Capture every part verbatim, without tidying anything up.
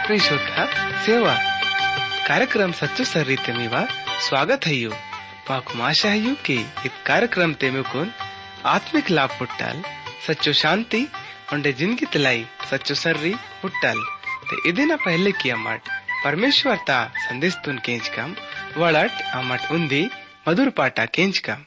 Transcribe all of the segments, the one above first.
आत्मिक शोधा सेवा कार्यक्रम सच्चो सर्रीते मीवा स्वागत है यू माकु आशा है यू कि इस कार्यक्रम ते मेकुन आत्मिक लाभ पुट्टाल सच्चो शांति उंडे जिंदगी तलाई सच्चो सर्री पुट्टाल ते इदिना पहले की अमट परमेश्वर ता संदेश तुन केंच कम वड़ट अमट उन्दी मधुर पाटा केंच कम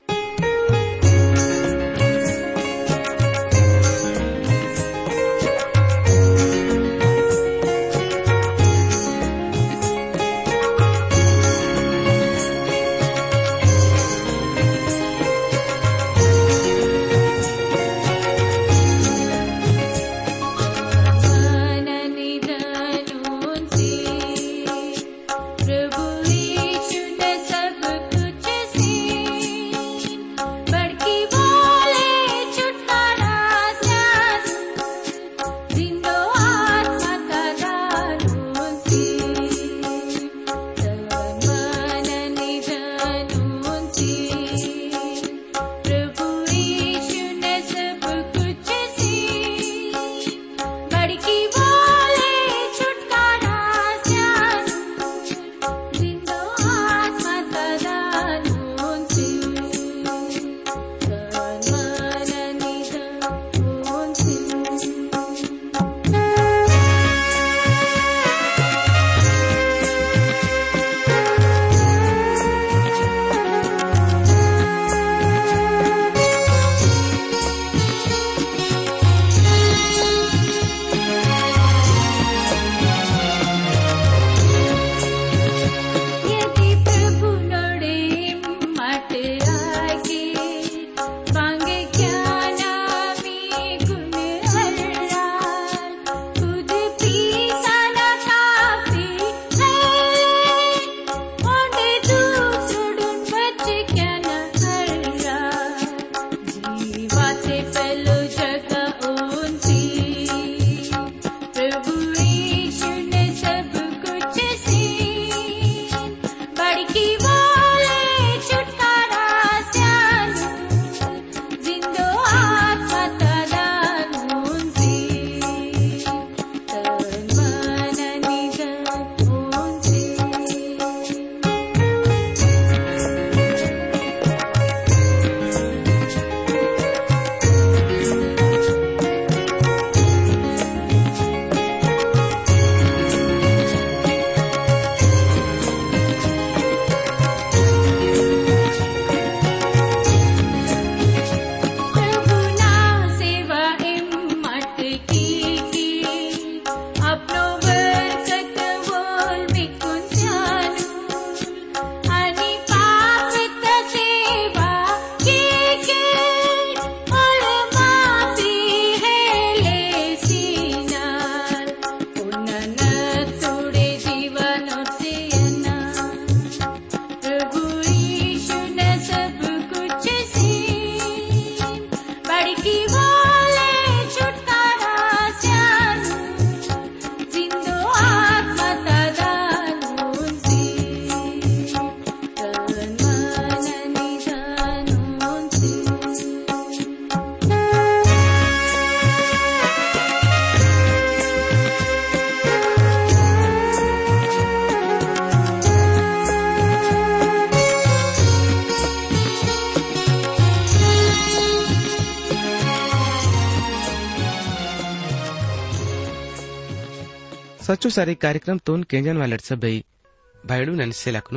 सच्चो सारे कार्यक्रम तोन केंजन वालट सबई भाईडू नन से लखनु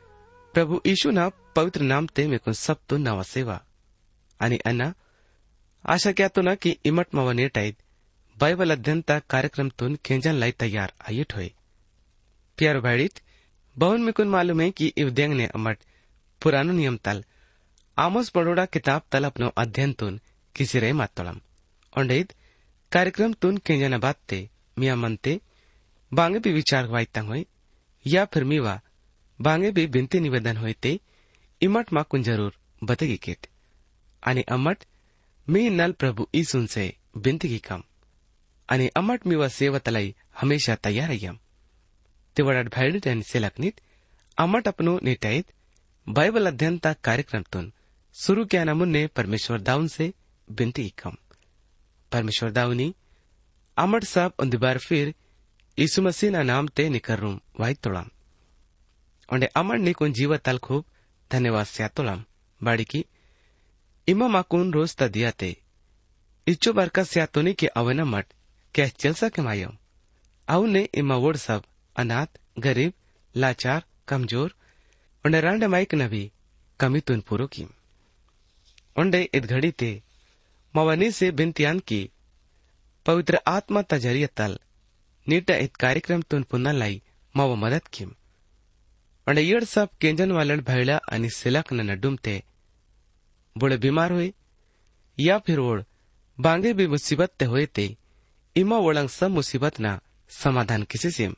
प्रभु यीशु ना पवित्र नाम ते मेकुन सब तो नवा सेवा आणि अन्ना आशा क्या तो ना कि इमट मवने टाइद बाइबल अध्ययन ता कार्यक्रम तोन केंजन लाई तैयार आयट होए प्यार भाईडित बहुन मेकुन मालूम है कि इवदेंग ने अमट पुरानो नियम तल आमोस बड़ोड़ा किताब तल अपनो अध्ययन तोन किसी रे मातोलम ओंडेद कार्यक्रम तोन केंजन बाते मिया मनते बांगे भी विचार वाइतंग होई या फिर मीवा बांगे भी बिनती निवेदन होते इमट मा कुन जरूर बतेगी केट आणि अमट मी नल प्रभु ईसुन से बिनती की कम आणि अमट मीवा सेवतलाई हमेशा तैयार यम तिवड़ट भाईड आणि सेलकनीत अमट अपनो नेटाइत बाइबल अध्ययन ता कार्यक्रम तुन शुरू किया नमुन्ने परमेश्वर दाऊन से बिनती की कम परमेश्वर दाऊनी अमट साहब उन बार फिर यीशु मसीह ना नाम ते निकर्रूम वाई तोड़ाम ओंडे अमर निकुन जीवताल खूब धन्यवाद से तोड़ाम बाड़ी की इमा माकुन रोज ता दिया ते इच्चो बरका से तोनी के अवना मट क्या चल सके मायो आउ ने इमा वोड सब अनाथ गरीब लाचार कमजोर ओंडे रांडे माइक नबी कमी तुन पूरो की ओंडे इत घड़ी ते मवानी से बिनतियान की पवित्र आत्मा तजरिया तल नीटा इत कार्यक्रम तुन पुन्हा लाई माव मदद किम ओंडे येड सब केंजन वालन भैला आणि सिलक न नडुमते बुड़े बीमार हुए या फिर ओड बांगे भी मुसीबत ते हुए ते इमा वोड़ंग सब मुसीबत ना समाधान किसी सेम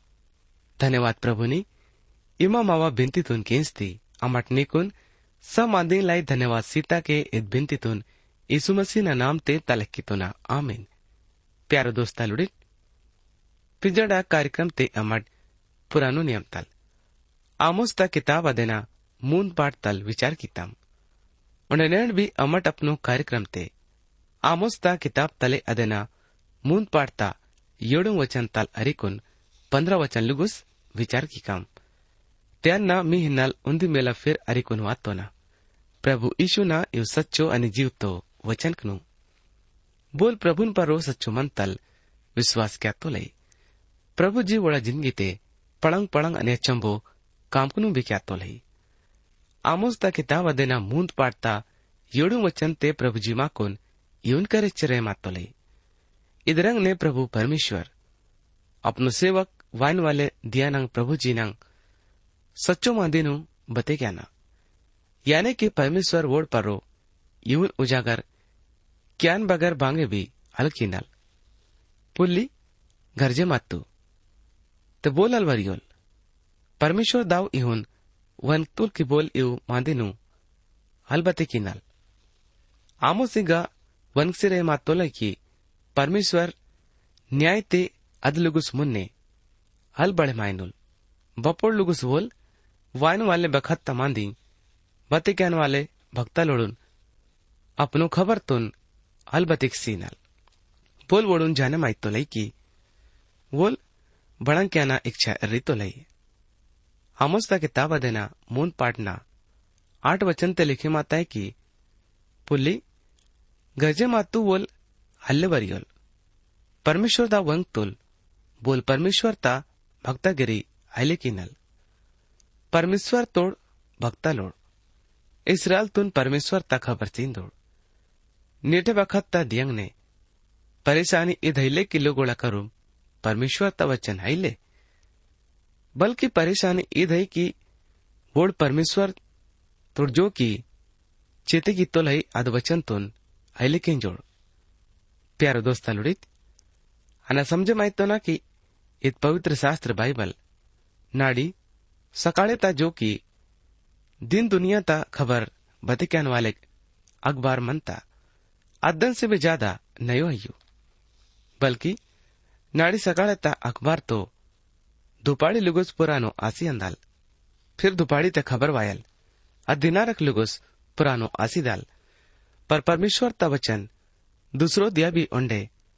धन्यवाद प्रभुनी इमा मावा बिनती तुन केंसती अमट निकुन सब आंदी लाई धन्यवाद सीता के इत बिनती तुन यीशु मसीह ना नाम ते तलक्की तुना आमीन। प्यारो दोस्ता लुड़ित पिजड़ा कार्यक्रम ते अमट पुरानो नियम तल आमोस ता किताब अदेना मून पाठ तल विचार कीताम उन्हें नैन भी अमट अपनो कार्यक्रम ते आमोस ता किताब तले अदेना मून पाठता येड़ो वचन तल अरिकुन पंद्रह वचन लुगुस विचार की काम त्यांना मी हिन्नाल उंदी मेला फिर अरिकुन वातो ना प्रभु ईशु ना इव सच्चो अनि जीवतो वचन कनु बोल प्रभुन पर रो सच्चो मन तल विश्वास क्या तो लई प्रभु जी वड़ा जिंदगी ते पड़ंग पड़ंग अने चंबो कामकनु भी क्या तो लई आमोस ता किताब अदेना मूंद पाटता येड़ू वचन ते प्रभु जी माकोन यून करे चरे मातो लई इधरंग ने प्रभु परमेश्वर अपनो सेवक वाइन वाले दिया नंग प्रभु जी नंग सच्चो मांदेनु बते क्या ना यानी कि परमेश्वर वोड परो यून उजागर क्यान बगर बांगे भी अलकीनल पुल्ली गरजे मातू ते बोल अलवरियोल परमेश्वर दाव इहुन वन तुल की बोल इव मांदेनु अलबते किनल आमोसिगा वन सिरे मातोला की परमेश्वर न्याय ते अदलुगुस मुन्ने हल बड़े मायनुल बपोड़ लुगुस बोल वायन वाले बखत तमांदी बते कहन वाले भक्ता लोड़ुन अपनो खबर तुन हल बतिक सीनल बोल वोड़ुन जाने माई तो लई की बोल बड़ंग क्या ना इच्छा रितो लई आमोस्ता किताब देना मून पाटना आठ वचन ते लिखे माता है कि पुल्ली गजे मातू बोल हल्ले बरियोल परमेश्वर दा वंग तुल बोल परमेश्वर ता भक्ता गिरी आयले किनल परमेश्वर तोड़ भक्ता लोड़ इसराइल तुन परमेश्वर ता खबर चीन दौड़ नेटे बखत ता दियंग ने परेशानी इधैले किलो गोला करूं परमेश्वर ता वचन हाइले बल्कि परेशानी ईद है कि वोड परमेश्वर तुड़जो की चेते की तोल है अद वचन तुन आइले के जोड़ प्यारो दोस्ता लुड़ित अना समझे माई तो ना कि इत पवित्र शास्त्र बाइबल नाड़ी सकाळे ता जो की दिन दुनिया ता खबर बतिकान वाले अखबार मनता अदन से भी ज्यादा नयो है बल्कि नाड़ी सकाळे ता अखबार तो दुपाड़ी लुगुस पुरानो आसी अंदाल फिर दुपाड़ी ते खबर वायल अदिनारक लुगुस पुरानो आसी दाल पर परमेश्वर ता वचन दूसरो दिया भी ओंडे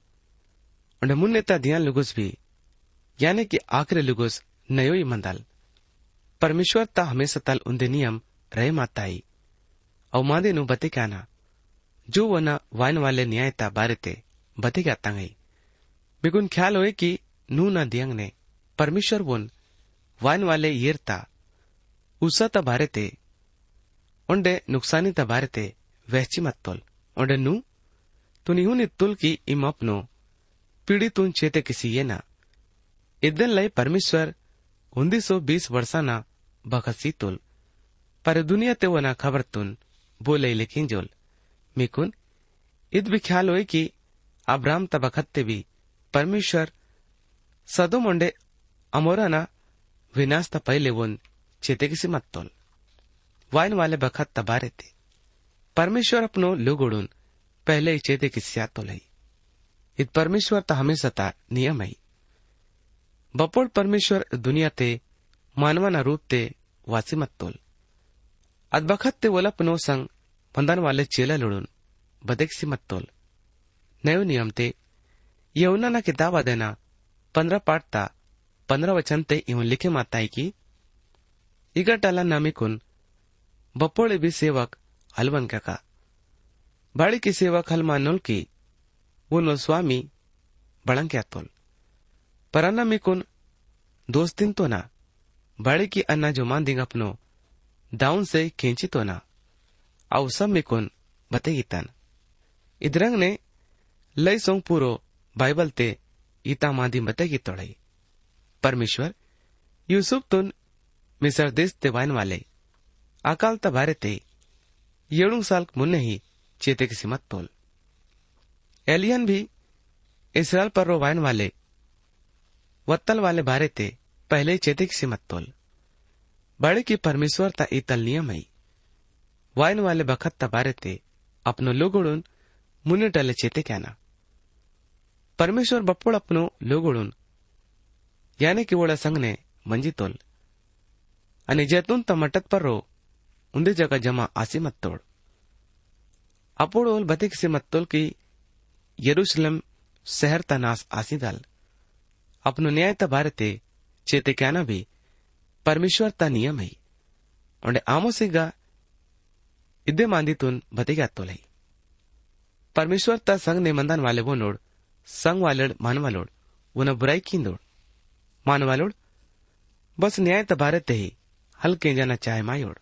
ओंडे मुन्ने ता दिया लुगुस भी यानी कि आखिरी लुगुस नयो ही मंदाल परमेश्वर ता हमेशा तल उन्दे नियम रहे माताई औ मादे नु बते क्या जो वना वाइन वाले न्याय ता बारे ते बते क्या तंगई बिगुन ख्याल होए कि नू ना दियंग ने परमेश्वर वोन वाइन वाले येरता उसा ता बारे ते ओंडे नुकसानी ता बारे ते वहची मत तोल ओंडे नू तुनी हुनी तुल की इम अपनो पीड़ी तुन चेते किसी ये ना इदन लय परमेश्वर उन्नीस सौ बीस वर्षाना बखसी तुल पर दुनिया ते वना खबर तुन बोले लेकिन जोल मिकुन इत भी ख्याल होए कि अब्राम ता बखत्ते भी परमेश्वर सदो मोंडे अमोरा ना विनाश ता पहले वोन चेते किसी मत तोल वाइन वाले बखत तबारे थे परमेश्वर अपनो लोगोड़ून पहले ही चेते किसी तो लई इत परमेश्वर ता हमेशा ता नियम है बपोड़ परमेश्वर दुनिया ते मानवाना रूप ते वासी मत तोल अद बखत ते वोला पनो संग बंधन वाले चेला लोड़ून बदेक सी मत तोल नयो नियम ते यौना ना किताबा देना पंद्रह पाठ ता पंद्रह वचन ते इवन लिखे माता है कि इगटाला नामिकुन बपोड़े भी सेवक हलवन का बाड़ी की सेवक हल मानोल की वो नो स्वामी बड़ंग क्या तोल पराना मिकुन दोस्तिन तो ना बाड़ी की अन्ना जो मान दिंग अपनो दाउन से खींची तो ना आउ सब मिकुन बतेगी तन इधरंग ने लई सोंग पूरो बाइबल ते ईता मादी बतेगी तोड़ई परमेश्वर यूसुफ तुन मिसर देश ते वाइन वाले अकाल तबारे ते येड़ू साल मुन्ने ही चेते किसी मत तोल एलियन भी इसराइल पर रो वाइन वाले वत्तल वाले बारे ते पहले चेते किसी मत तोल बड़े की परमेश्वर ता इतल नियम है वाइन वाले बखत तबारे ते अपनो लोगोड़ून मुन्ने टले चेते क्या ना परमेश्वर बप्पोड़ अपनो लोगोड़ून यानी कि वोड़ा संग ने मंजी तोल अने जैतून ता मटत पर रो उन्दे जगह जमा आसी मत तोड़ अपोड़ोल बतिक से मत तोल की यरूशलेम शहर ता नास आसी दाल अपनो न्याय ता भारते चेते क्या ना भी परमेश्वर ता नियम है और आमोसिगा इदे मांदी तुन बतिगा तोलाई परमेश्वर ता संग ने मंदान वाले वो नोड़ संग वालड़ मानवालोड़ वो न बुराई की नोड़ मानवालोड़ बस न्याय ता भारते ही हल्के जाना चाहे मायोड़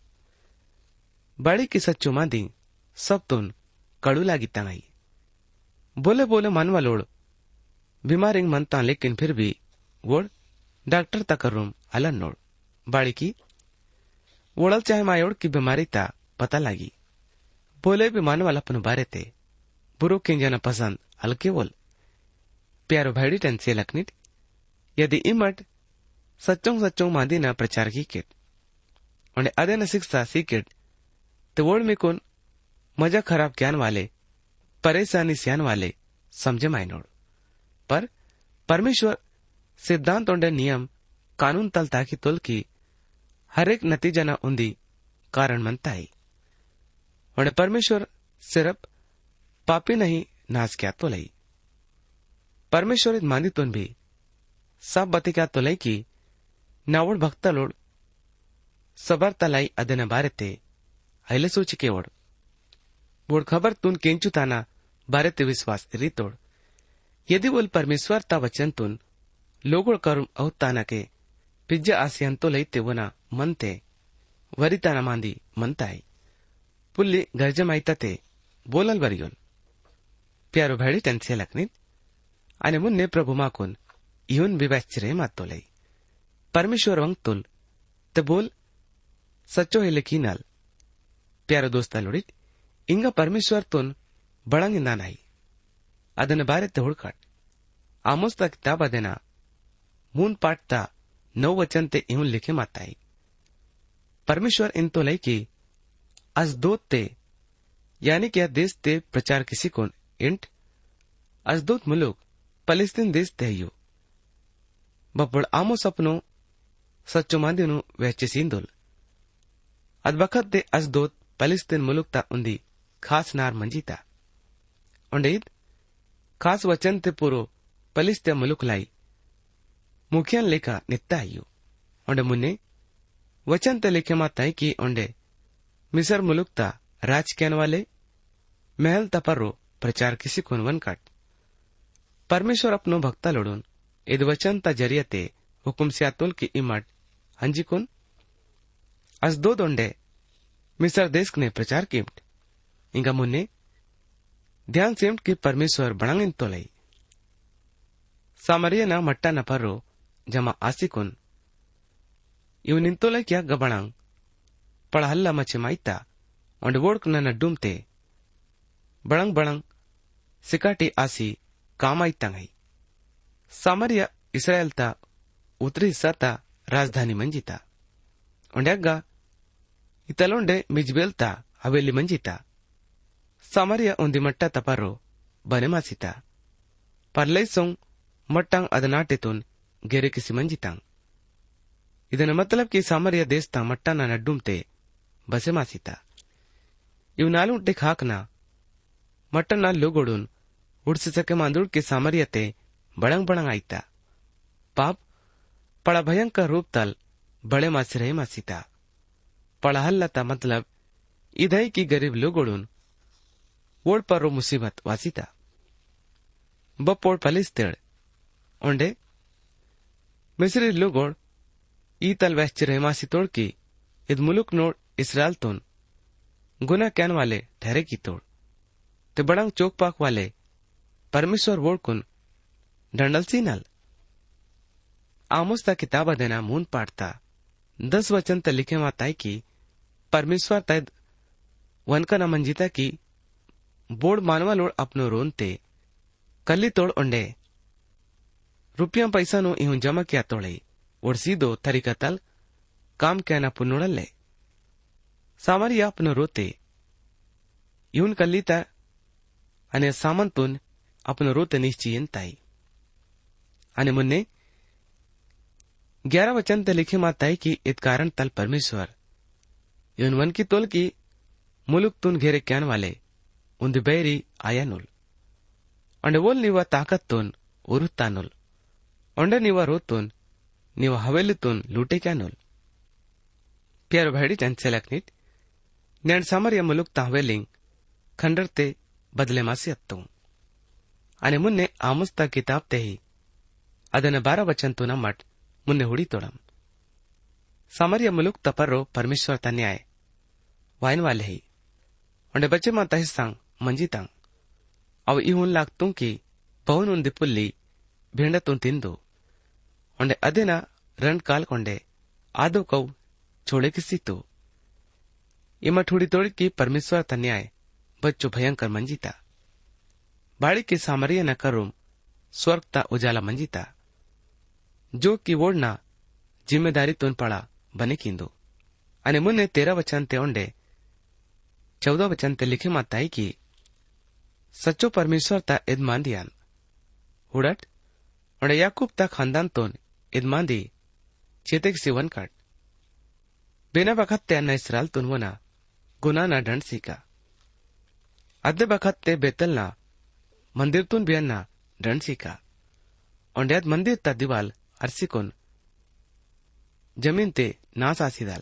बड़ी की सच्चो मांदी सब तुन कड़ू लागी तंगाई बोले बोले मानवालोड़ बीमारिंग मनता लेकिन फिर भी वोड़ डॉक्टर तक रूम अलन नोड़ बाड़ी की वोड़ल चाहे मायोड़ की बीमारी ता पता लगी बोले भी मानवाल अपन बारे ते बुरो के जना पसंद हल्के बोल प्यारो भाईडी टन से लखनिट यदि इमट सच्चों सच्चों मादी ना प्रचार की किट और अदे न शिक्षा सीकिट तो वोड़ में कौन मजा खराब ज्ञान वाले परेशानी सियान वाले समझे मायनोड़ पर परमेश्वर सिद्धांत और नियम कानून तल ताकि तुल की हर एक नतीजा न उन्दी कारण मनता है और परमेश्वर सिर्फ पापी नहीं नाश क्या तो लई परमेश्वर मानी तुन भी सब बती क्या तो लई की नावड़ भक्ता लोड़ सबर तलाई अदन बारते अहिले सोच के ओढ़ बोड़ खबर तुन केंचु ताना बारते विश्वास रितोड़ यदि बोल परमेश्वर ता वचन तुन लोगों करुम अवताना के पिज्जा आसियन तो लईते वना मनते वरिताना मांदी मनता है पुल्ली गर्जमाईता ते बोलल वरियोन प्यारो भाड़ी टंसे लखनित अने मुन्ने प्रभु माकुन इहुन विवैश्चरे मातो लई परमेश्वर वंग तुल ते बोल सच्चो है लेकिनल प्यारो दोस्ता लोड़ित इंगा परमेश्वर तुन बड़ंग इंदा नहीं अदन बारे ते हुड़कट आमोस ता किताब अदेना मून पाठता नौ वचन ते इहुन लिखे माताई परमेश्वर इन तो लई की अजदोत ते यानी क्या देश ते प्रचार किसी को इंट अजदोत मुलुक फलस्तीन देश ते यू बपड़ आमोस अपनो सच्चो मांदिनु वहचे सींदुल अद बखत दे अजदोत फलस्तीन मुलुक ता उन्दी खास नार मंजीता उंडीद खास वचन ते पूरो फलिस्तीन मुलुक लाई मुखियन लेखा नित्ता आयु उंडे मुन्ने वचन ते लिखे माता की उंडे मिसर मुलुक ता राज कहन वाले महल तपरो प्रचार किसी को वन काट परमेश्वर अपनो भक्ता लोडून इद वचन ता जरियते हुकुम सियातुल की इमट हंजी कुन अस दो दोंडे मिसर देश ने प्रचार कीमट इंगा मुन्ने ध्यान सेमट की परमेश्वर बणंगिन तो लई सामरिया ना मट्टा न पर्रो जमा आसिकुन इव निंतोले क्या गबणंग पढ़हल्ला मचे माइता और वोड़क न डूमते बड़ंग बड़ंग सिकाटी आसी कामाई तंगई सामरिया इसराइल ता उत्तरी हिस्सा राजधानी मंजिता उंडेगा इतलोंडे मिजबेल ता हवेली मंजिता सामरिया उंदी मट्टा तपरो बने मासिता परलई सोंग मट्टांग अदनाटेतुन गेरे किसी मंजितांग इदन मतलब की सामरिया देश ता मट्टा ना नड्डुमते बसे मासिता इव नालुंटे खाकना मट्टा ना लोगोडुन उड़से सके मांदुड़ के सामरिया ते बड़ंग बड़ंग आईता पाप पड़ा भयंकर रूप तल बड़े मासी रहे मासीता पड़ा हल्लाता मतलब इधई की गरीब लोगोड़ून वोड़ पर रो मुसीबत वासीता बपोड़ फलिस्तेड़ ओंडे मिस्री लोगोड़ ई तल वैश्च रहे मासी तोड़ की इद मुलुक नोड़ इसराइल तोन गुना कैन वाले ठहरे की तोड़ ते बड़ंग चोक पाक वाले परमेश्वर वोड़ कुन डंडल सीनल आमोस ता किताबा देना मून पाटता दस वचन त लिखे माताई की परमेश्वर तैद वनका न मंजिता की बोड़ मानवा लोड़ अपनो रोनते कल्ली तोड़ ओंडे रुपया पैसा नो इहुं जमा किया तोड़े और सीधो तरीकतल काम क्या ना पुनोड़ले सामारी अपनो रोते इहुन कल्लीता अने सामंतुन अपनो रोते निश्चयंताई अने मुन्ने ग्यारह वचन ते लिखे माताई की इत कारण तल परमेश्वर इहुन वन की तोल की मुलुक तुन घेरे क्यान वाले उन्द बैरी आया नुल अंडे वोल निवा ताकत तुन उरुत्ता नुल अंडे निवा रोतुन निवा हवेली तुन लूटे क्या नुल प्यारो भाईडी चंद सेलकनीट नेण सामरिया मुलुक ताहवेलिंग खंडरते बदले मासी अत्तू अने मुन्ने आमुस्ता किताब ते ही अदन बारह वचन तुन मट मुन्ने हुड़ी तोड़म सामरिया मुलुक तपरो परमेश्वर ता न्याय वाइन वाले ही अंडे बच्चे माता हिस्सांग मंजीतांग अव इहुन लागतू की पवन उन दिपुल्ली भेंड तुन तिंदु अंडे अदेना रण काल कोंडे आदो कौ छोड़े किसीतु इमा ठुड़ी तोड़ी की परमेश्वर ता न्याय बच्चो भयंकर मंजीता बाड़ी की सामरिया न करूम स्वर्ग ता उजाला मंजीता जो की वोड़ना जिम्मेदारी तुन पड़ा बने किंदु अने मुन्ने तेरह वचन ते ओंडे चौदह वचन ते लिखे माताई की सच्चो परमेश्वर ता इदमांदियान हुड़ट और याकूब ता खानदान तोन इदमांदी चेतेक सिवन काट बिना बखत ते अन्ना इसराइल तुन वना गुना ना दंड सीका अद्दे बखत ते बेतल ना मंदिर तुन भी अन्ना दंड सीका और याद मंदिर ता दीवाल अरसिकुन जमीन ते नास आसीदाल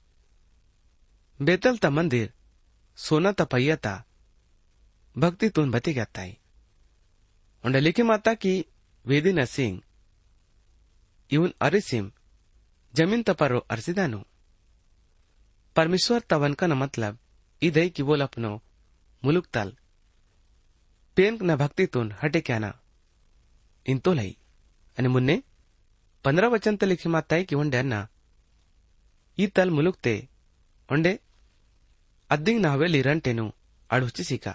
बेतल ता मंदिर सोना ता पहिया ता भक्ति तुन बती गताई उंडे लिखी माता की वेदी न सिंह इवन अरिसिम जमीन तपरो अरसिदानु परमेश्वर तवन का न मतलब इदय की बोल अपनो मुलुक तल पेन न भक्ति तुन हटे क्या ना इन तो लई अने मुन्ने पंद्रह वचन ते लिखी माताई की वंडे अन्ना ई तल मुलुक ते वंडे अद्दिंग न हवेली रंटेनु अड़ुची सीका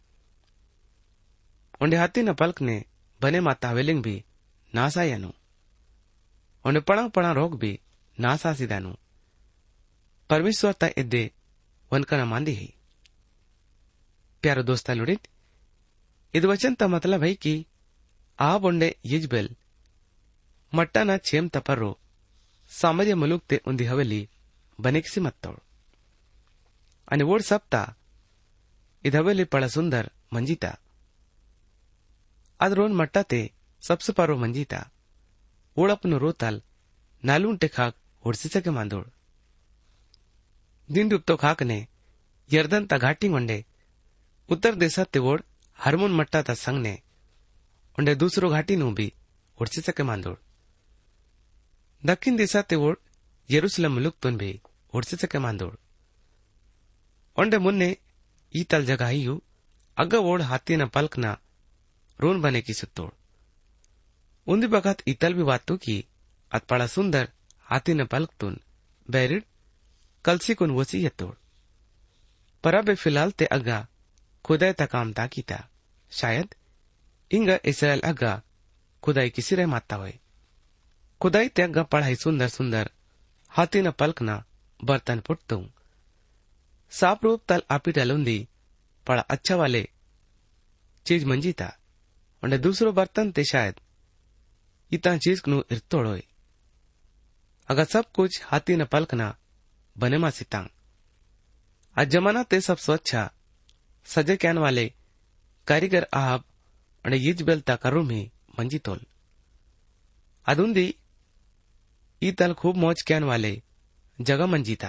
उंडे हाथी न पलक ने बने माता हवेलिंग भी नासायानु उंडे पड़ा पड़ा रोग भी नासासीदानु परमेश्वर ता इद्दे वनकना मांदी ही प्यारो दोस्ता लुड़ित इद वचन ता मतलब है कि आप उंडे यजबेल मट्टा ना छेम तपरो सामरिया मुलुक ते उंदी हवेली बने किसी मत तोड़ अने वोड़ सप्ता इद हवेली पड़ा सुंदर मंजीता अद रोन मट्टा ते सबसे पारो मंजीता ओड़ अपनो रोतल नालून टे खाक ओढ़सी सके मांदोड़ दिन डूबतो खाक ने यर्दन ता घाटी वंडे उत्तर देशा ते वोड़ हरमुन मट्टा ता संग ने उंडे दूसरो घाटी नु भी ओढ़सी सके मांदोड़ दक्षिण दिशा ते वोड़ यरूशलेम मुलुक तुन भी ओढ़सी सके मांदोड़ उंडे मुन्ने ई तल जगह ही अग वोड़ हाथी न पलक ना रोन बने की सुतोड़ उन्दी बखत इतल भी वातु की अतपड़ा सुंदर हाथी न पलक तुन बैरिड कलसी कुन वसी यतोड़ पर अब फिलहाल ते अगा खुदाई ता काम ताकी था शायद इंगा इसराइल अगा खुदाई किसी रह माता हुए खुदाई ते अगा पढ़ाई सुंदर सुंदर हाथी न पलक ना बर्तन पुटतू साप रूप तल आपी डलुंदी पड़ा अच्छा वाले चीज मंजीता उन्हें दूसरो बर्तन ते शायद इतना चीज नु इर्तोड़ोय अगर सब कुछ हाथी न पलकना बने मा सितांग आज जमाना ते सब स्वच्छा सजे कैन वाले कारीगर आहब अने यिजबेल ता करूम ही मंजी तोल अदुंदी ई तल खूब मौज क्यान वाले जगह मंजीता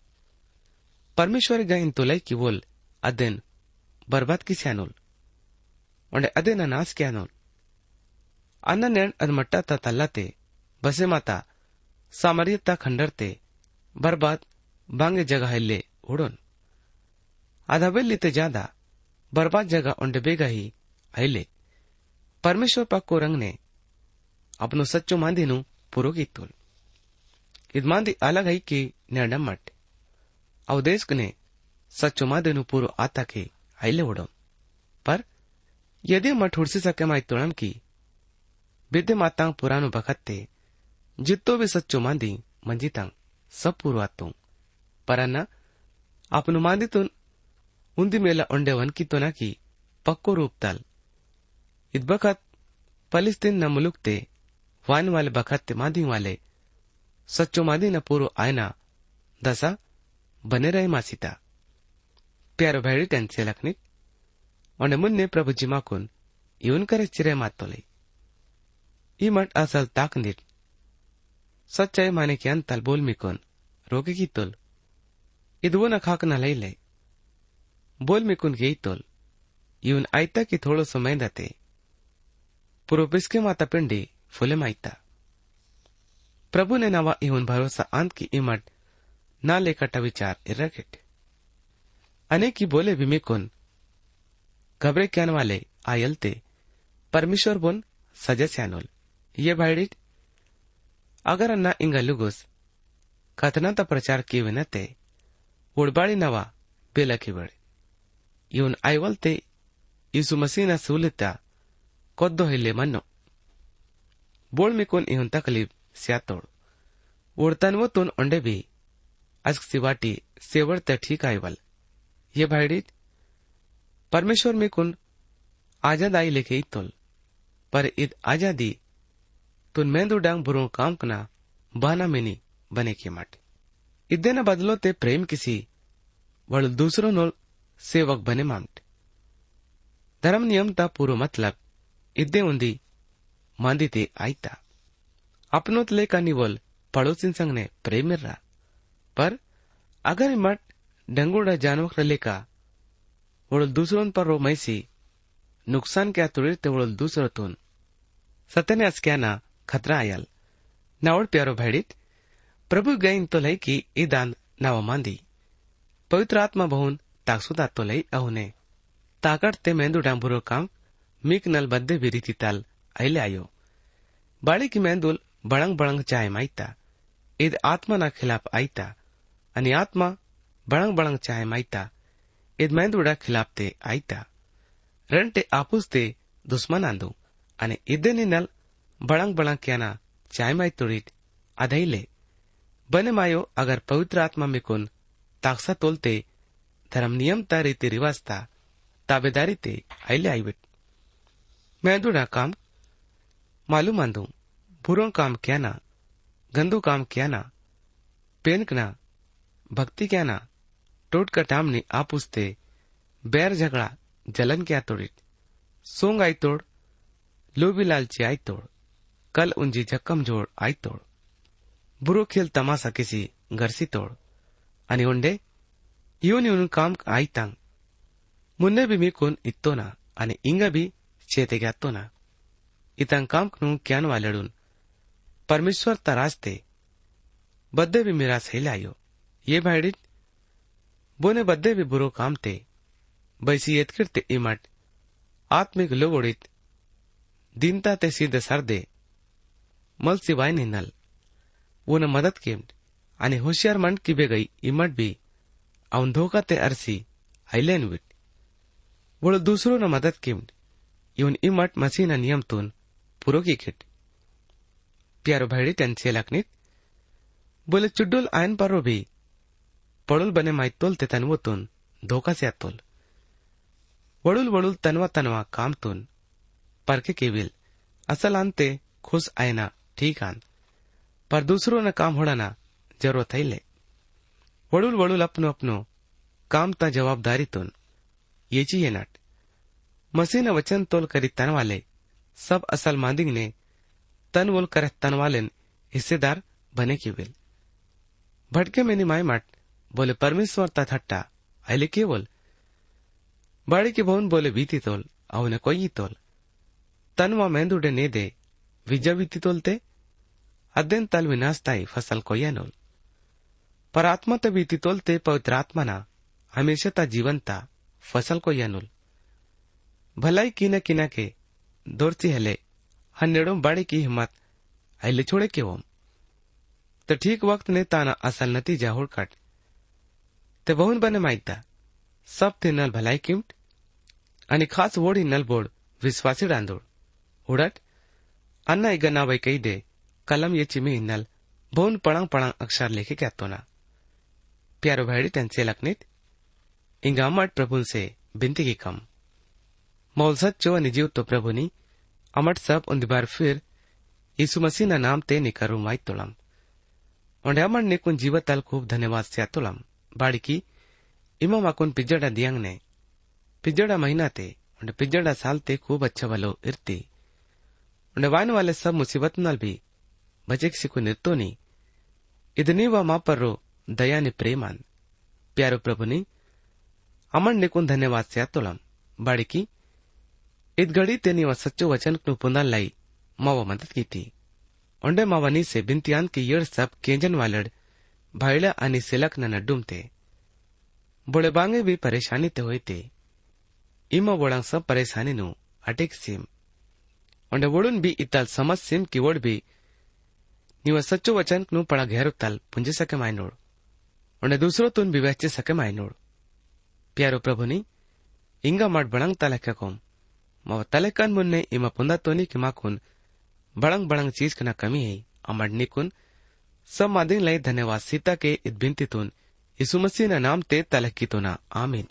परमेश्वर गईन तोलई की बोल अदेन बर्बाद की स्यानोल और अदेन अनास क्यानोल अन्न नेण अदमट्टा ता तल्लाते बसे माता सामरियता खंडरते बर्बाद बांगे जगह हल्ले उड़ोन अधबेलिते ज्यादा बर्बाद जगह उंडे बेगा ही हल्ले परमेश्वर पक्को रंग ने अपनो सच्चो मांदी नु पूरो कीतोल इद मांदी अलग है कि निर्णय मट अवदेश ने सच्चो मांदी नु पूरो आता के हल्ले उड़ो पर यदि मठ उड़सी सके माई तोड़म की विद्य मातांग पुरानो बखत्ते जितो भी सच्चो मांदी मंजीतांग सब पूरो आतो पर अन्ना अपनो मांदी तो उन्दी मेला उंडे वन की तो ना की पक्को रूप तल इत बखत फलिस्तीन न मुलुक ते वान वाले बखत ते मादी वाले सच्चो मादी न पूरो आयना दसा बने रहे मासीता प्यारो भैडी टेंसे लखनित और मुन्ने प्रभु जिमाकुन इवन करे चिरे मातोले ई मट असल ताकनित सच्चाई माने के अंतल बोल मिकोन रोके की तोल इदवो न खाक न लई ले बोल मिकुन के तोल इवन आयता की थोड़ो समय दते पुरो बिस्के माता पिंडी फुले माइता प्रभु ने नवा इवन भरोसा अंत की इमट ना लेकर विचार इरकेट अनेक की बोले बिमिकुन घबरे क्यान वाले आयलते परमेश्वर बोन सजस्यानोल ये भाईडिट अगर अन्ना इंगा लुगुस कथना प्रचार किए विनते उड़बाड़ी नवा बेलकी बड़े इवन आयवलते यीशु मसीह न सूलिता कोद्दो हिले मन्नो बोल में कोन इवन तकलीफ स्यातोड़ उड़तन वो तुन अंडे भी अस्क सिवाटी सेवड़ते ठीक आयवल ये भाईडिट परमेश्वर में कुन आजाद आई लेके इतोल पर id आजादी तुन मेंदु डांग बुरो काम कना बाना मेनी बने के माटे इदे न बदलो ते प्रेम किसी वल दूसरो नो सेवक बने मामटे धर्म नियम ता पूरो मतलब इदे उंदी मांदी ते आईता अपनो तले का निवल पड़ोसिन संग ने प्रेम रहा पर अगर मट डंगुड़ा जानवर लेका वोल दूसरों पर रो मैसी नुकसान क्या तुड़ते वोल दूसरो तुन सतने अस्क्या ना खतरा आयल नावड़ प्यारो भैडित प्रभु गईन तो लई की ईदान नाव मांदी पवित्र आत्मा बहुन ताकसुदा तो लई अहुने ताकट ते मेंदु डांबुरो काम मीक नल बद्दे भी रीति ताल आइले आयो बाड़ी की मेंदुल बड़ंग बड़ंग चाय माईता ईद आत्मा ना खिलाफ आईता अनि आत्मा बड़ंग बड़ंग चाय माईता ईद मेंदुड़ा खिलाफ ते आईता रंटे आपुस ते दुश्मन आंदू અને ઇદેની નલ બળંગ બળંગ ક્યાના ચાયમાય તોડીટ અધૈલે બને માયો અગર પવિત્ર આત્મા મેકોન તાકસા તોલતે ધર્મ નિયમતા રીતિ રિવાજતા તાબેદારી તે આઈલે આઈવેટ મેંદુડા કામ માલુમ આંદુ ભૂરો કામ ક્યાના ગંદુ કામ ક્યાના પેનકના ભક્તિ ક્યાના ટોટકટામની આપુસ્તે બેર ઝઘડા જલન ક્યા તોડીટ સોંગ આઈ તોડ लोभी लालची आई तोड़ कल उंजी झक्कम जोड़ आई तोड़ बुरो खेल तमाशा किसी गरसी तोड़ अनि उंडे यून यून काम आई तंग मुन्ने भी मी कुन इत्तो ना अनि इंगा भी चेते ग्यातो ना इतंग काम कनु क्यान वालेडून परमेश्वर तराजते बद्दे भी मेरा सही लायो ये भाईडिट बोने बद्दे भी बुरो काम ते बैसी येतकिरते इमट आत्मिक लोगोड़ित दीनता ते सीधे सरदे मल सिवाय निनल वो न मदद केम्ड आणि होशियार मंड की बे गई इमट भी अवन धोखा ते अरसी आइलेन विट वो दूसरो न मदद केम्ड इवन इमट मसीह न नियम तुन पुरो की खिट प्यारो भाईडी टेंसे लखनित बोले चुड्डुल आयन परो भी पड़ुल बने माइतोल ते तनवो तुन धोखा से अतोल वड़ुल वड़ुल तनवा तनवा काम तुन परके केविल असल अंते खुश आयना ठीक आन पर दूसरों न काम होड़ना जरूरत है ले वड़ुल वड़ुल अपनो अपनो काम ता जवाबदारी तुन ये चाहिए नट मसीह न वचन तोल करी तन वाले सब असल मांदिंग ने तन वोल कर तन वाले हिस्सेदार बने की वेल भटके में निमाय मट बोले परमेश्वर तथट्टा अहिले के बोल बाड़ी के भवन बोले बीती तोल अवने कोई तोल तन व मेंदुडे ने दे विजा बीती तोलते अध्ययन तल विनाशताई फसल कोया नोल पर आत्मा ते बीती तोलते पवित्र आत्मा ना हमेशा ता जीवनता फसल कोया नोल भलाई किना किना के दौड़ती हले हन्नेड़ों बाड़ी की हिम्मत अहिले छोड़े के ओम तो ठीक वक्त ने ताना असल नतीजा होड़कट ते बहुन बने माइता सब ते नल भलाई किमट आणि खास वोड़ी नल बोड़ विश्वासी डांदोड़ उड़ट अन्ना इगना वही कही दे कलम ये चिमी नल बहुन पड़ांग पड़ांग अक्षर लेके क्या तो ना प्यारो भाईडी टेंसे लखनित इंगा अमट प्रभु से बिनती की कम मौल सच्चो निजीव तो प्रभु नी अमट सब उन बार फिर यीशु मसीह ना नाम ते निकरू माई तुलम और अमट ने कुन जीवतल खूब धन्यवाद से तुलम बाड़ी की इमा माकुन पिजड़ा दियांग ने पिजड़ा महीना ते और पिजड़ा साल ते खूब अच्छा वालो इरती और वाइन वाले सब मुसीबत नल भी बचे किसी को निर्तो नी इतनी व माँ पर रो दया ने प्रेमान प्यारो प्रभु नी अमन ने कुन धन्यवाद से तुलम बाड़ी की इत घड़ी तेनी व सच्चो वचन नु पुनल लाई मावा मदद की थी ओंडे मावनी से बिंतियान की येड़ सब केंजन वालड़ भाईला आणि सिलक न नड्डुम थे बोले बांगे भी परेशानी ते हुए थे इमा बोड़ांग सब परेशानी नु अटेक सिम ओंडे वोड़ुन भी इतल समझ सिम की वोड़ भी नीव सच्चो वचन नु पड़ा घेरो तल पुंजे सके मायनोड़ ओंडे दूसरो तुन भी वहचे सके मायनोड़ प्यारो प्रभु नी इंगा मट बड़ंग तलक कोम माव तलकन मुन्ने इमा पुंदा तोनी की माकुन बड़ंग बड़ंग चीज कना कमी है अमर निकुन सब मादिन लाई धन्यवाद सीता के इत बिनती तुन यीशु मसीह ना नाम ते तलक की तो ना आमीन।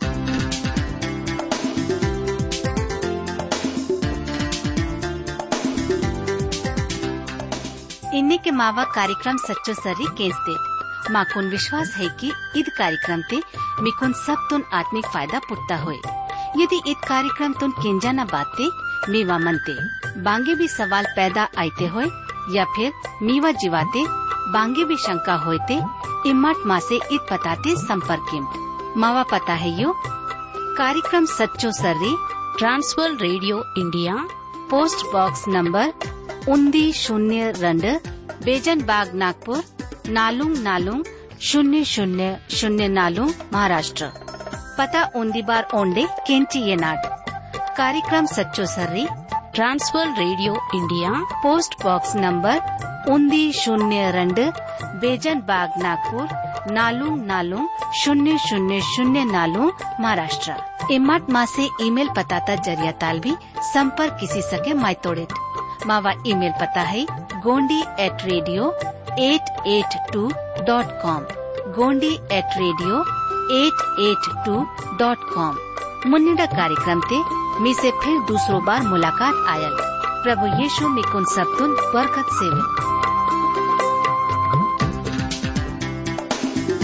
इन्ने के मावा कार्यक्रम सच्चो सर्री केस दे माकुन विश्वास है कि ईद कार्यक्रम ते मिकुन सब तुन आत्मिक फायदा पुट्टा होए यदि ईद कार्यक्रम तुन केंजा न बाते मीवा मनते बांगे भी सवाल पैदा आते होए या फिर मीवा जीवाते बांगे भी शंका होते इम्मट माँ से ईद पताते संपर्क मावा पता है यो कार्यक्रम सच्चो सर्री Transworld Radio India post box number उन्दी शून्य रंड बेजन बाग नागपुर नालुंग नालुंग शून्य शून्य शून्य नालुंग महाराष्ट्र पता उन्दी बार ओंडे केंटी ये नाड कार्यक्रम सच्चो सर्री Transworld Radio India post box number उन्दी शून्य रंड बेजन बाग नागपुर नालुंग नालुंग शून्य शून्य शून्य नालुंग महाराष्ट्र इमट माँ से ईमेल पताता जरिया ताल भी संपर्क किसी सके मायतोड़ित मावा ईमेल पता है Gondi at radio eight eight two dot com Gondi at radio eight eight two dot com मुन्निडा कार्यक्रम ते मी से फिर दूसरो बार मुलाकात आयल प्रभु यीशु में कुन सबतुन बरकत सेवे।